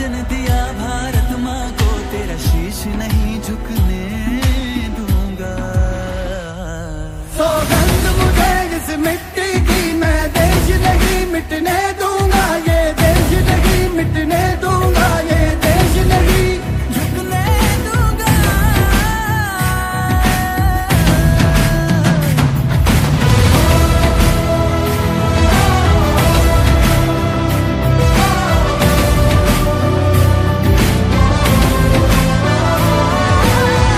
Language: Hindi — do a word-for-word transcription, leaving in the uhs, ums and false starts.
वचन दिया भारत माँ को, तेरा शीश नहीं झुकने दूंगा। सौगंध मुझे इस मिट्टी